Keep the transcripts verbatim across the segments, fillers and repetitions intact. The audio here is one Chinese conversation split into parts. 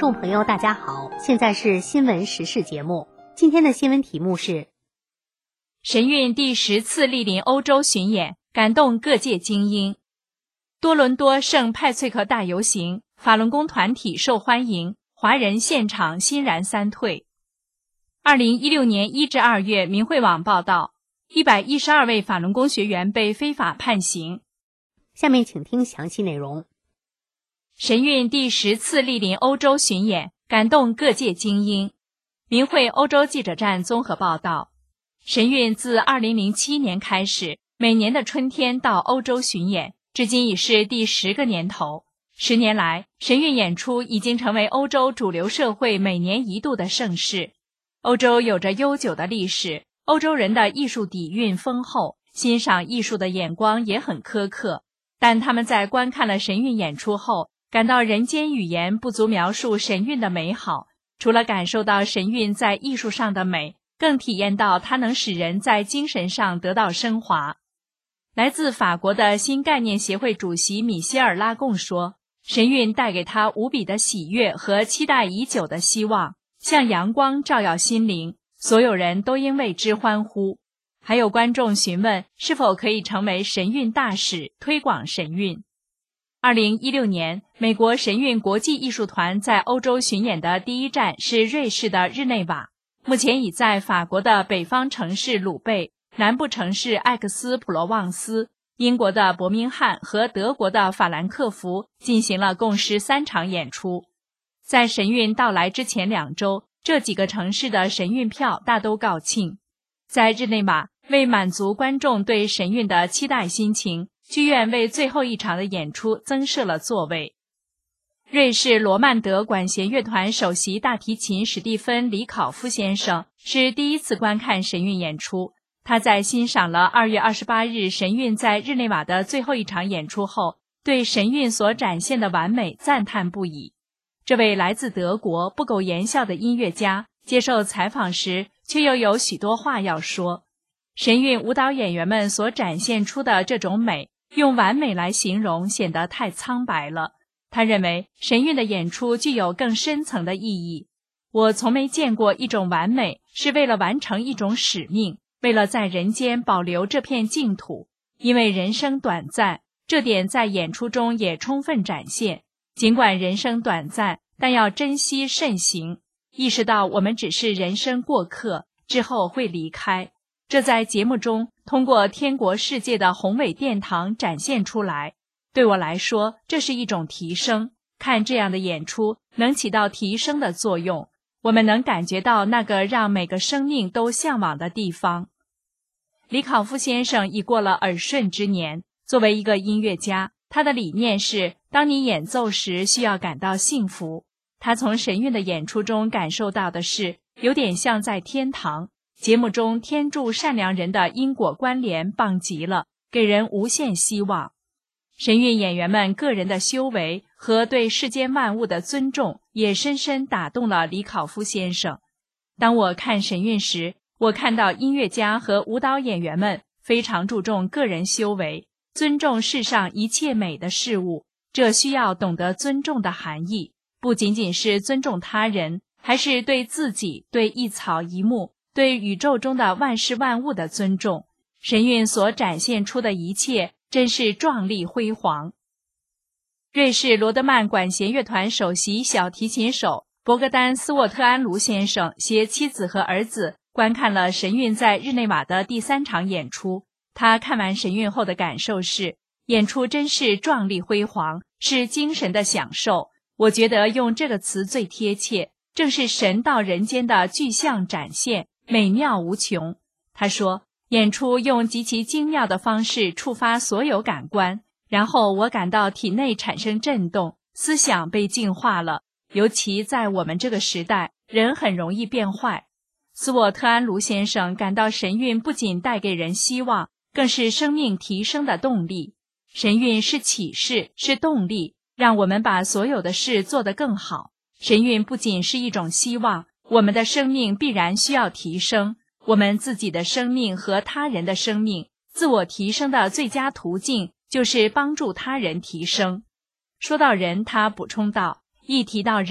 众朋友大家好，现在是新闻时事节目。今天的新闻题目是神韵第十次莅临欧洲巡演，感动各界精英。多伦多圣派翠克大游行，法轮功团体受欢迎，华人现场欣然三退。二零一六年一至二月，明慧网报道，一百一十二位法轮功学员被非法判刑。 下面请听详细内容。 神韵第十次莅临欧洲巡演，感动各界精英。明慧欧洲记者站综合报道，神韵自二零零七年开始，每年的春天到欧洲巡演，至今已是第十个年头。十年来，神韵演出已经成为欧洲主流社会每年一度的盛事。欧洲有着悠久的历史，欧洲人的艺术底蕴丰厚，欣赏艺术的眼光也很苛刻，但他们在观看了神韵演出后，感到人间语言不足描述神韵的美好，除了感受到神韵在艺术上的美，更体验到它能使人在精神上得到升华。来自法国的新概念协会主席米歇尔·拉贡说，神韵带给他无比的喜悦和期待已久的希望，像阳光照耀心灵，所有人都应为之欢呼。还有观众询问是否可以成为神韵大使，推广神韵。二零一六年，美国神韵国际艺术团在欧洲巡演的第一站是瑞士的日内瓦，目前已在法国的北方城市鲁贝、南部城市艾克斯普罗旺斯、英国的伯明翰和德国的法兰克福进行了共十三场演出。在神韵到来之前两周，这几个城市的神韵票大都告罄。在日内瓦，为满足观众对神韵的期待心情，剧院为最后一场的演出增设了座位。瑞士罗曼德管弦乐团首席大提琴史蒂芬·里考夫先生是第一次观看神韵演出，他在欣赏了二月二十八日神韵在日内瓦的最后一场演出后，对神韵所展现的完美赞叹不已。这位来自德国不苟言笑的音乐家接受采访时却又有许多话要说。神韵舞蹈演员们所展现出的这种美，用完美来形容显得太苍白了。他认为神韵的演出具有更深层的意义。我从没见过一种完美是为了完成一种使命，为了在人间保留这片净土。因为人生短暂，这点在演出中也充分展现。尽管人生短暂，但要珍惜慎行，意识到我们只是人生过客，之后会离开。这在节目中通过天国世界的宏伟殿堂展现出来。对我来说，这是一种提升。看这样的演出能起到提升的作用，我们能感觉到那个让每个生命都向往的地方。里考夫先生已过了耳顺之年，作为一个音乐家，他的理念是，当你演奏时需要感到幸福。他从神韵的演出中感受到的是，有点像在天堂。节目中天助善良人的因果关联棒极了，给人无限希望。神韵演员们个人的修为和对世间万物的尊重也深深打动了里考夫先生。当我看神韵时，我看到音乐家和舞蹈演员们非常注重个人修为，尊重世上一切美的事物。这需要懂得尊重的含义，不仅仅是尊重他人，还是对自己、对一草一木、对宇宙中的万事万物的尊重。神韵所展现出的一切真是壮丽辉煌。瑞士罗德曼管弦乐团首席小提琴手博格丹·斯沃特安卢先生携妻子和儿子观看了神韵在日内瓦的第三场演出。他看完神韵后的感受是，演出真是壮丽辉煌，是精神的享受。我觉得用这个词最贴切，正是神到人间的具象展现，美妙无穷。他说，演出用极其精妙的方式触发所有感官，然后我感到体内产生震动，思想被净化了。尤其在我们这个时代，人很容易变坏。斯沃特安卢先生感到神韵不仅带给人希望，更是生命提升的动力。神韵是启示，是动力，让我们把所有的事做得更好。神韵不仅是一种希望，我们的生命必然需要提升。我们自己的生命和他人的生命，自我提升的最佳途径就是帮助他人提升。说到人，他补充道，一提到人，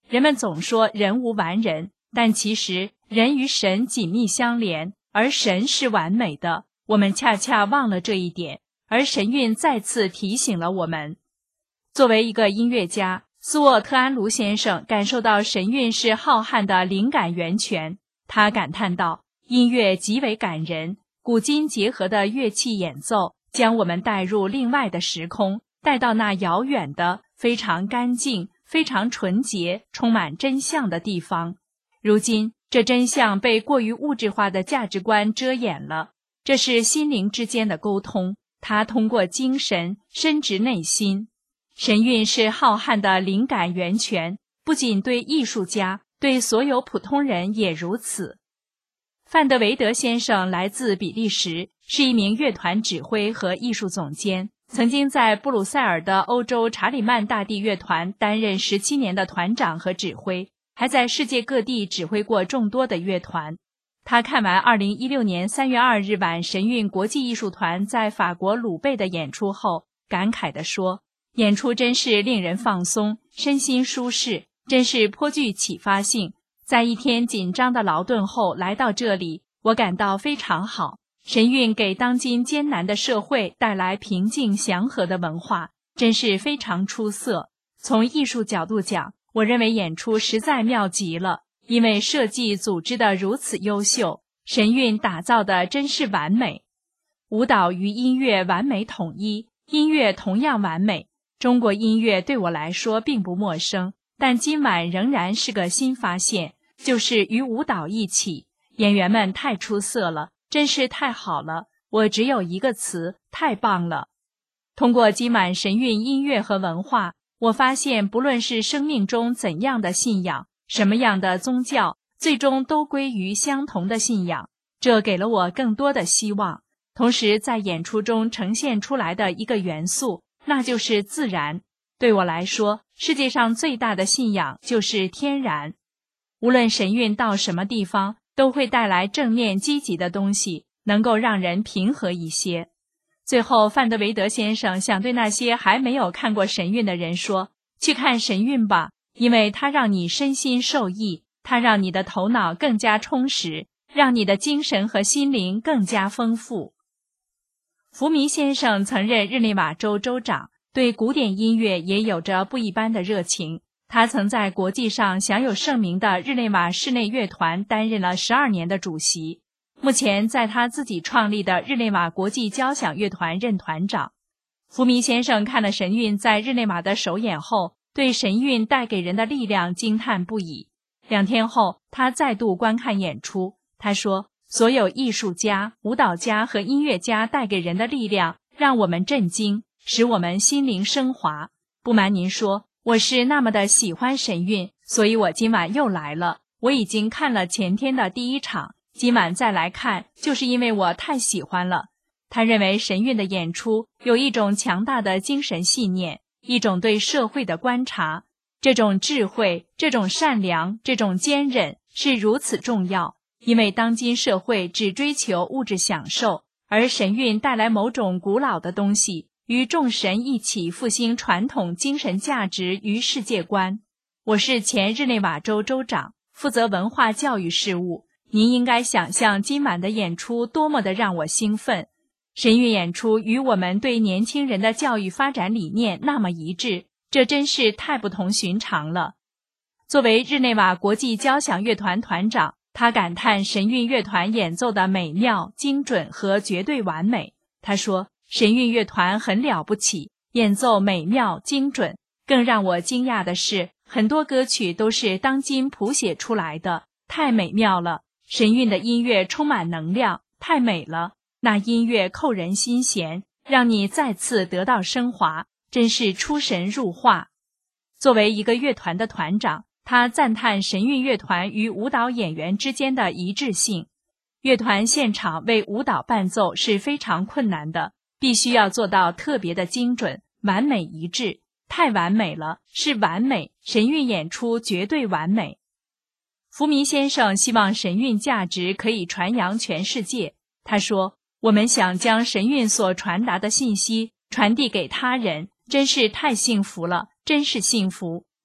人们总说人无完人，但其实人与神紧密相连，而神是完美的，我们恰恰忘了这一点，而神韵再次提醒了我们。作为一个音乐家，斯沃特安卢先生感受到神韵是浩瀚的灵感源泉，他感叹道，音乐极为感人，古今结合的乐器演奏将我们带入另外的时空，带到那遥远的非常干净非常纯洁充满真相的地方。如今这真相被过于物质化的价值观遮掩了，这是心灵之间的沟通，它通过精神深植内心。神韵是浩瀚的灵感源泉，不仅对艺术家，对所有普通人也如此。范德维德先生来自比利时，是一名乐团指挥和艺术总监，曾经在布鲁塞尔的欧洲查理曼大帝乐团担任十七年的团长和指挥，还在世界各地指挥过众多的乐团。他看完二零一六年三月二日晚神韵国际艺术团在法国鲁贝的演出后，感慨地说，演出真是令人放松，身心舒适，真是颇具启发性。在一天紧张的劳顿后来到这里，我感到非常好。神韵给当今艰难的社会带来平静祥和的文化，真是非常出色。从艺术角度讲，我认为演出实在妙极了，因为设计组织的如此优秀，神韵打造的真是完美。舞蹈与音乐完美统一，音乐同样完美。中国音乐对我来说并不陌生，但今晚仍然是个新发现，就是与舞蹈一起，演员们太出色了，真是太好了，我只有一个词，太棒了。通过今晚神韵音乐和文化，我发现不论是生命中怎样的信仰，什么样的宗教，最终都归于相同的信仰，这给了我更多的希望。同时在演出中呈现出来的一个元素，那就是自然。对我来说，世界上最大的信仰就是天然。无论神韵到什么地方，都会带来正面积极的东西，能够让人平和一些。最后，范德维德先生想对那些还没有看过神韵的人说，去看神韵吧，因为它让你身心受益，它让你的头脑更加充实，让你的精神和心灵更加丰富。福弥先生曾任日内瓦州州长，对古典音乐也有着不一般的热情。他曾在国际上享有盛名的日内瓦室内乐团担任了十二年的主席，目前在他自己创立的日内瓦国际交响乐团任团长。福弥先生看了神韵在日内瓦的首演后，对神韵带给人的力量惊叹不已。两天后，他再度观看演出，他说，所有艺术家、舞蹈家和音乐家带给人的力量让我们震惊，使我们心灵升华。不瞒您说，我是那么的喜欢神韵，所以我今晚又来了。我已经看了前天的第一场，今晚再来看，就是因为我太喜欢了。他认为神韵的演出有一种强大的精神信念，一种对社会的观察，这种智慧，这种善良，这种坚韧是如此重要。因为当今社会只追求物质享受，而神韵带来某种古老的东西，与众神一起复兴传统精神价值与世界观。我是前日内瓦州州长，负责文化教育事务。您应该想象今晚的演出多么的让我兴奋。神韵演出与我们对年轻人的教育发展理念那么一致，这真是太不同寻常了。作为日内瓦国际交响乐团团长，他感叹神韵乐团演奏的美妙、精准和绝对完美。他说，神韵乐团很了不起，演奏美妙、精准。更让我惊讶的是，很多歌曲都是当今谱写出来的，太美妙了。神韵的音乐充满能量，太美了。那音乐扣人心弦，让你再次得到升华，真是出神入化。作为一个乐团的团长，他赞叹神韵乐团与舞蹈演员之间的一致性。乐团现场为舞蹈伴奏是非常困难的，必须要做到特别的精准，完美一致，太完美了，是完美，神韵演出绝对完美。福弥先生希望神韵价值可以传扬全世界。他说，我们想将神韵所传达的信息传递给他人，真是太幸福了，真是幸福。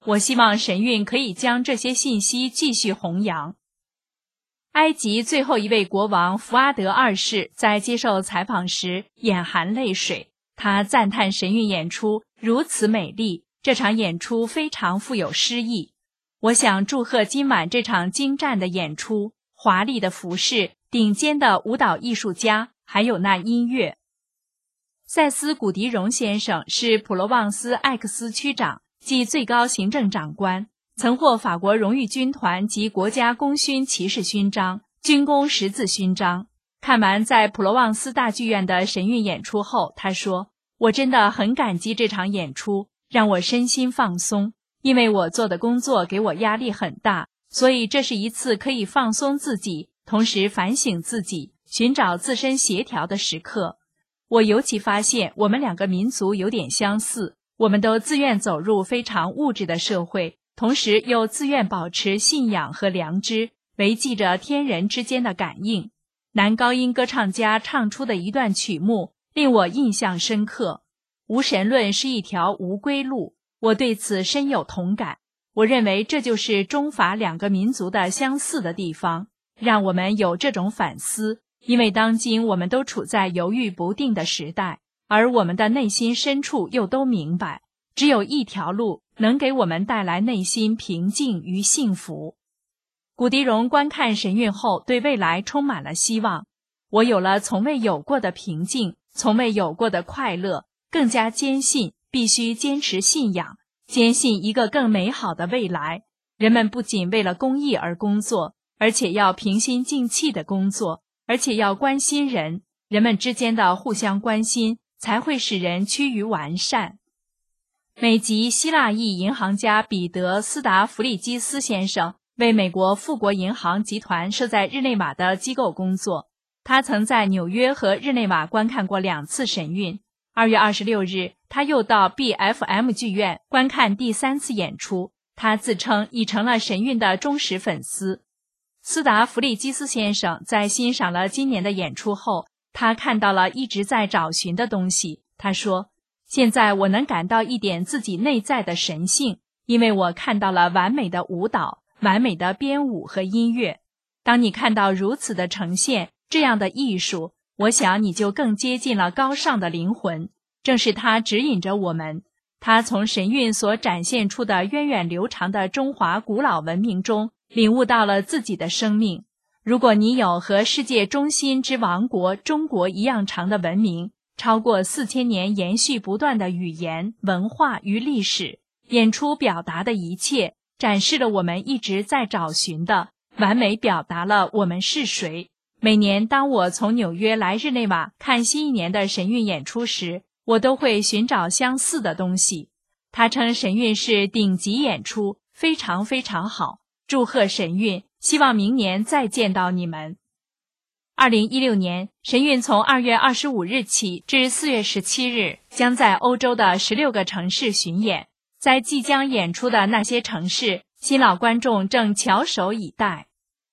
我希望神韵可以将这些信息继续弘扬。埃及最后一位国王福阿德二世在接受采访时眼含泪水，他赞叹神韵演出如此美丽，这场演出非常富有诗意。我想祝贺今晚这场精湛的演出，华丽的服饰，顶尖的舞蹈艺术家，还有那音乐。塞斯·古迪荣先生是普罗旺斯艾克斯区长即最高行政长官，曾获法国荣誉军团及国家功勋骑士勋章、军功十字勋章。看完在普罗旺斯大剧院的神韵演出后，他说：“我真的很感激这场演出，让我身心放松。因为我做的工作给我压力很大，所以这是一次可以放松自己，同时反省自己，寻找自身协调的时刻。我尤其发现我们两个民族有点相似，我们都自愿走入非常物质的社会，同时又自愿保持信仰和良知，维系着天人之间的感应。男高音歌唱家唱出的一段曲目令我印象深刻。无神论是一条无归路，我对此深有同感。我认为这就是中法两个民族的相似的地方，让我们有这种反思。因为当今我们都处在犹豫不定的时代，而我们的内心深处又都明白，只有一条路能给我们带来内心平静与幸福。古迪荣观看神韵后，对未来充满了希望。我有了从未有过的平静，从未有过的快乐，更加坚信必须坚持信仰，坚信一个更美好的未来。人们不仅为了公益而工作，而且要平心静气地工作，而且要关心人，人们之间的互相关心才会使人趋于完善。美籍希腊裔银行家彼得·斯达弗利基斯先生为美国富国银行集团设在日内瓦的机构工作，他曾在纽约和日内瓦观看过两次神韵。二月二十六日，他又到 B F M 剧院观看第三次演出，他自称已成了神韵的忠实粉丝。斯达弗利基斯先生在欣赏了今年的演出后，他看到了一直在找寻的东西。他说：“现在我能感到一点自己内在的神性，因为我看到了完美的舞蹈、完美的编舞和音乐。当你看到如此的呈现，这样的艺术，我想你就更接近了高尚的灵魂。正是它指引着我们，它从神韵所展现出的源远流长的中华古老文明中领悟到了自己的生命。如果你有和世界中心之王国中国一样长的文明，超过四千年延续不断的语言、文化与历史，演出表达的一切，展示了我们一直在找寻的，完美表达了我们是谁。每年当我从纽约来日内瓦看新一年的神韵演出时，我都会寻找相似的东西。他称神韵是顶级演出，非常非常好。祝贺神韵，希望明年再见到你们。二零一六年，神韵从二月二十五日起至四月十七日，将在欧洲的十六个城市巡演。在即将演出的那些城市，新老观众正翘首以待。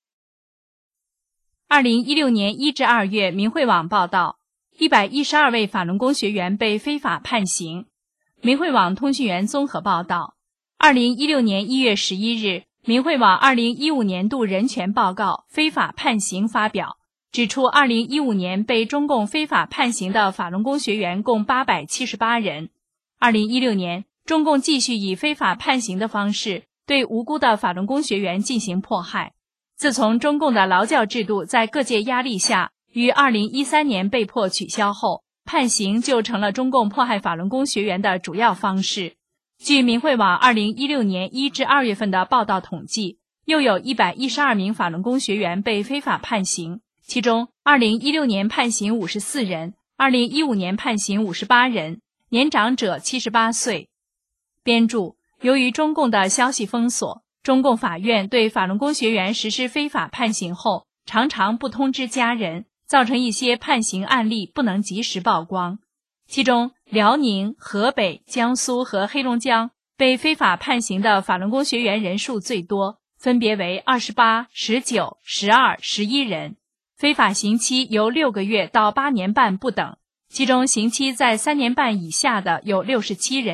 二零一六年一至二月，明慧网报道，一百一十二位法轮功学员被非法判刑。明慧网通讯员综合报道，二零一六年一月十一日，明慧网二零一五年度人权报告非法判刑发表，指出二零一五年被中共非法判刑的法轮功学员共八百七十八人。二零一六年，中共继续以非法判刑的方式对无辜的法轮功学员进行迫害。自从中共的劳教制度在各界压力下于二零一三年被迫取消后，判刑就成了中共迫害法轮功学员的主要方式。据明慧网二零一六年一至二月份的报道统计，又有一百一十二名法轮功学员被非法判刑，其中二零一六年判刑五十四人，二零一五年判刑五十八人，年长者七十八岁。编注：由于中共的消息封锁，中共法院对法轮功学员实施非法判刑后，常常不通知家人，造成一些判刑案例不能及时曝光。其中，辽宁、河北、江苏和黑龙江被非法判刑的法轮功学员人数最多，分别为二十八、十九、十二、十一人，非法刑期由六个月到八年半不等，其中刑期在三年半以下的有六十七人，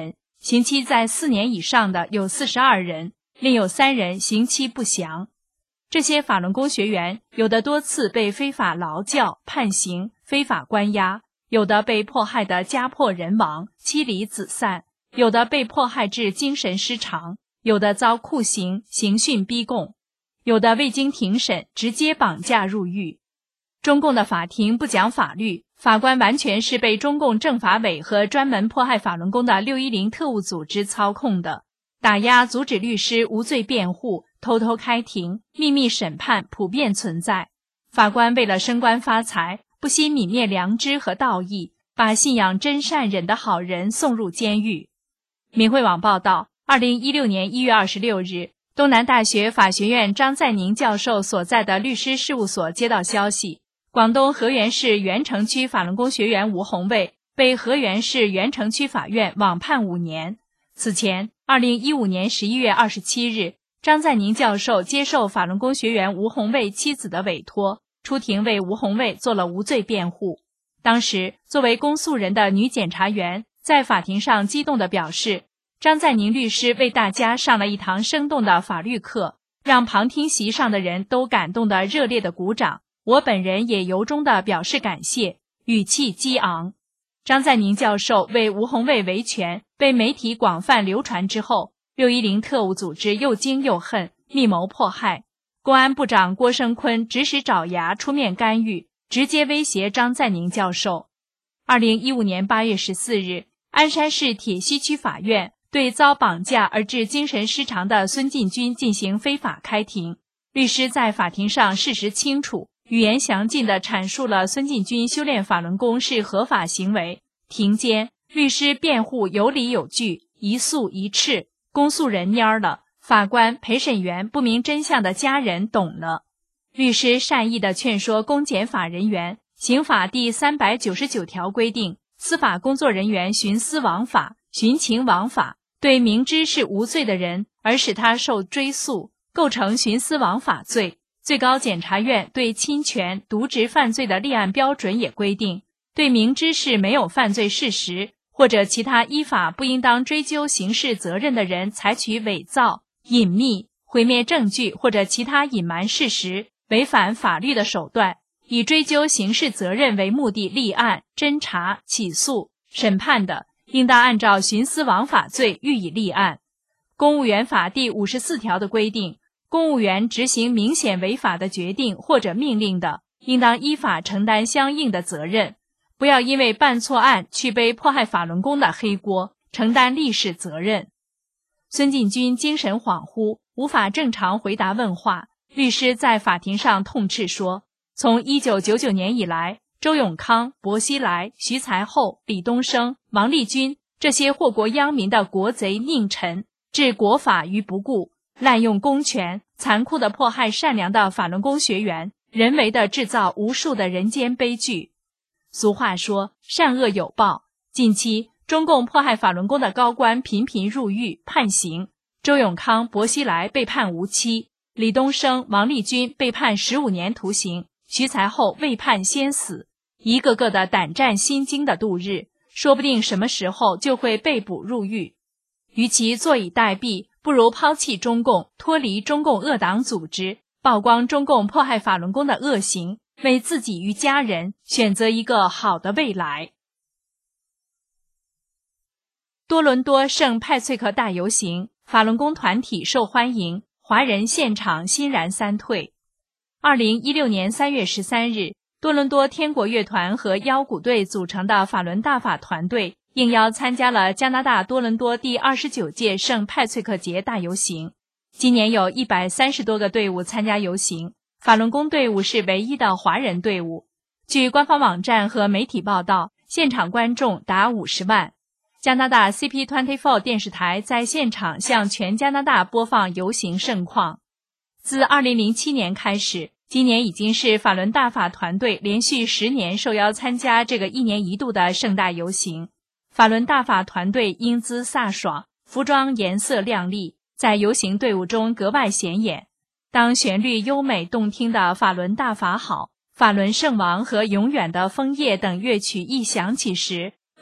刑期在四年以上的有四十二人，另有三人刑期不详。这些法轮功学员有的多次被非法劳教、判刑、非法关押，有的被迫害得家破人亡、妻离子散，有的被迫害致精神失常，有的遭酷刑、刑讯逼供，有的未经庭审直接绑架入狱。中共的法庭不讲法律，法官完全是被中共政法委和专门迫害法轮功的六一零特务组织操控的，打压阻止律师无罪辩护，偷偷开庭，秘密审判普遍存在。法官为了升官发财，不惜泯灭良知和道义，把信仰真善忍的好人送入监狱。明慧网报道，二零一六年一月二十六日，东南大学法学院张在宁教授所在的律师事务所接到消息，广东河源市源城区法轮功学员吴红卫被河源市源城区法院网判五年。此前，二零一五年十一月二十七日，张在宁教授接受法轮功学员吴红卫妻子的委托，出庭为吴红卫做了无罪辩护。当时，作为公诉人的女检察员在法庭上激动地表示，张在宁律师为大家上了一堂生动的法律课，让旁听席上的人都感动得热烈地鼓掌，我本人也由衷地表示感谢，语气激昂。张在宁教授为吴红卫维权被媒体广泛流传之后，六一零特务组织又惊又恨，密谋迫害。公安部长郭声琨指使爪牙出面干预，直接威胁张在宁教授。二零一五年八月十四日，鞍山市铁西区法院对遭绑架而致精神失常的孙进军进行非法开庭。律师在法庭上事实清楚，语言详尽地阐述了孙进军修炼法轮功是合法行为。庭间，律师辩护有理有据，一诉一斥，公诉人蔫了，法官、陪审员不明真相的家人懂了。律师善意地劝说公检法人员，刑法第三百九十九条规定，司法工作人员徇私枉法、徇情枉法，对明知是无罪的人而使他受追诉，构成徇私枉法罪。最高检察院对侵权、渎职犯罪的立案标准也规定，对明知是没有犯罪事实或者其他依法不应当追究刑事责任的人采取伪造、隐秘、毁灭证据或者其他隐瞒事实、违反法律的手段，以追究刑事责任为目的立案、侦查、起诉、审判的，应当按照徇私枉法罪予以立案。公务员法第五十四条的规定，公务员执行明显违法的决定或者命令的，应当依法承担相应的责任，不要因为办错案去背迫害法轮功的黑锅，承担历史责任。孙进军精神恍惚，无法正常回答问话，律师在法庭上痛斥说，从一九九九年以来，周永康、薄熙来、徐才厚、李东生、王立军这些祸国殃民的国贼佞臣，置国法于不顾，滥用公权，残酷地迫害善良的法轮功学员，人为地制造无数的人间悲剧。俗话说，善恶有报。近期，中共迫害法轮功的高官频频入狱判刑，周永康、薄熙来被判无期，李东生、王立军被判十五年徒刑，徐才厚未判先死，一个个的胆战心惊的度日，说不定什么时候就会被捕入狱。与其坐以待毙，不如抛弃中共，脱离中共恶党组织，曝光中共迫害法轮功的恶行，为自己与家人选择一个好的未来。多伦多圣派翠克大游行，法轮功团体受欢迎，华人现场欣然三退。二零一六年三月十三日，多伦多天国乐团和腰鼓队组成的法轮大法团队应邀参加了加拿大多伦多第二十九届圣派翠克节大游行。今年有一百三十多个队伍参加游行，法轮功队伍是唯一的华人队伍。据官方网站和媒体报道，现场观众达五十万。加拿大 C P 二十四 电视台在现场向全加拿大播放游行盛况。自二零零七年开始，今年已经是法轮大法团队连续十年受邀参加这个一年一度的盛大游行。法轮大法团队英姿飒爽，服装颜色亮丽，在游行队伍中格外显眼。当旋律优美动听的法轮大法好、法轮圣王和永远的枫叶等乐曲一响起时，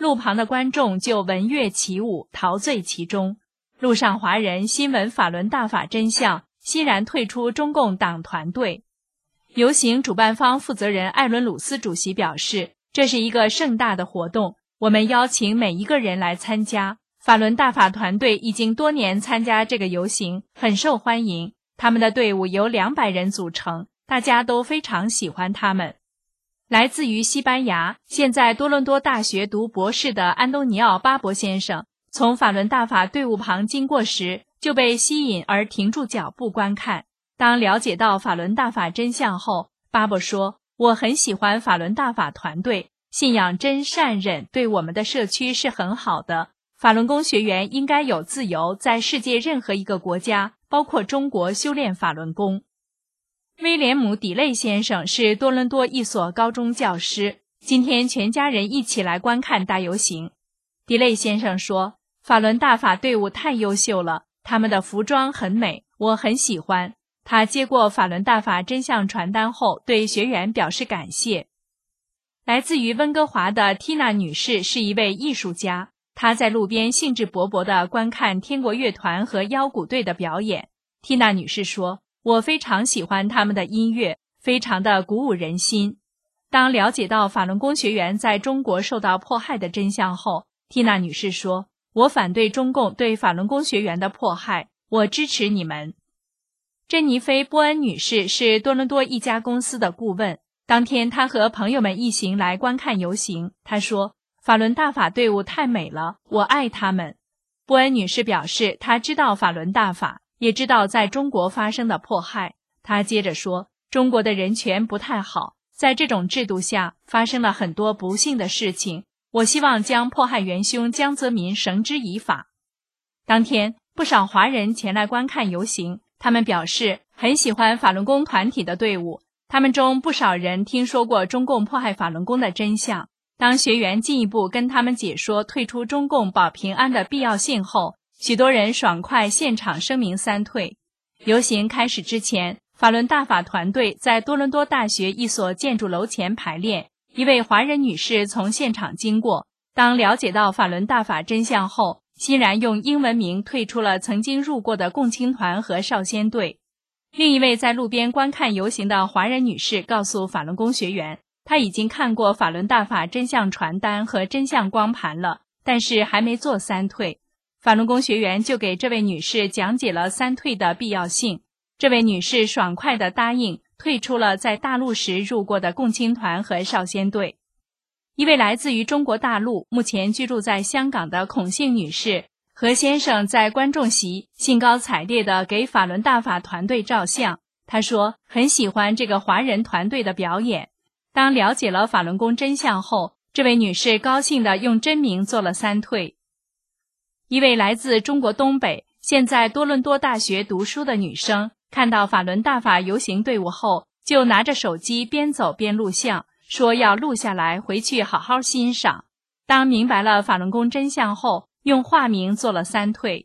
路旁的观众就闻乐起舞，陶醉其中。路上华人新闻法轮大法真相，欣然退出中共党团队。游行主办方负责人艾伦鲁斯主席表示，这是一个盛大的活动，我们邀请每一个人来参加。法轮大法团队已经多年参加这个游行，很受欢迎。他们的队伍由两百人组成，大家都非常喜欢他们。来自于西班牙，现在多伦多大学读博士的安东尼奥·巴博先生，从法轮大法队伍旁经过时，就被吸引而停住脚步观看。当了解到法轮大法真相后，巴博说：“我很喜欢法轮大法团队，信仰真善忍对我们的社区是很好的。法轮功学员应该有自由在世界任何一个国家，包括中国修炼法轮功。”威廉姆·底类先生是多伦多一所高中教师，今天全家人一起来观看大游行。底类先生说：“法轮大法队伍太优秀了，他们的服装很美，我很喜欢。”他接过法轮大法真相传单后，对学员表示感谢。来自于温哥华的缇娜女士是一位艺术家，她在路边兴致勃勃地观看天国乐团和腰鼓队的表演。缇娜女士说：“我非常喜欢他们的音乐，非常的鼓舞人心。”当了解到法轮功学员在中国受到迫害的真相后，缇娜女士说：“我反对中共对法轮功学员的迫害，我支持你们。”珍妮菲·波恩女士是多伦多一家公司的顾问，当天她和朋友们一行来观看游行。她说：“法轮大法队伍太美了，我爱他们。”波恩女士表示，她知道法轮大法，也知道在中国发生的迫害。她接着说：“中国的人权不太好，在这种制度下发生了很多不幸的事情，我希望将迫害元凶江泽民绳之以法。”当天，不少华人前来观看游行，他们表示很喜欢法轮功团体的队伍，他们中不少人听说过中共迫害法轮功的真相。当学员进一步跟他们解说退出中共保平安的必要性后，许多人爽快现场声明三退。游行开始之前，法轮大法团队在多伦多大学一所建筑楼前排练，一位华人女士从现场经过，当了解到法轮大法真相后，欣然用英文名退出了曾经入过的共青团和少先队。另一位在路边观看游行的华人女士告诉法轮功学员，她已经看过法轮大法真相传单和真相光盘了，但是还没做三退。法轮功学员就给这位女士讲解了三退的必要性，这位女士爽快地答应退出了在大陆时入过的共青团和少先队。一位来自于中国大陆，目前居住在香港的孔姓女士何先生在观众席兴高采烈地给法轮大法团队照相。他说很喜欢这个华人团队的表演。当了解了法轮功真相后，这位女士高兴地用真名做了三退。一位来自中国东北，现在多伦多大学读书的女生，看到法轮大法游行队伍后，就拿着手机边走边录像，说要录下来回去好好欣赏。当明白了法轮功真相后，用化名做了三退。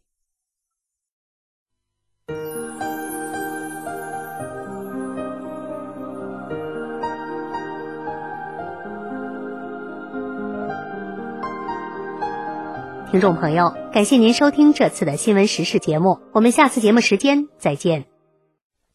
听众朋友，感谢您收听这次的新闻时事节目，我们下次节目时间再见。